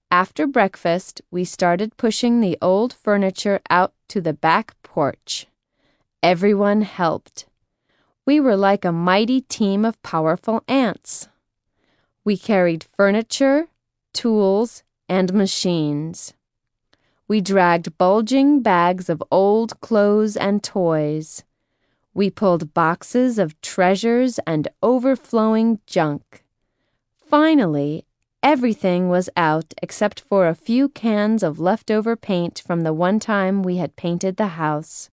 After breakfast, we started pushing the old furniture out to the back porch. Everyone helped. We were like a mighty team of powerful ants. We carried furniture, tools, and machines. We dragged bulging bags of old clothes and toys. We pulled boxes of treasures and overflowing junk. Finally, everything was out except for a few cans of leftover paint from the one time we had painted the house.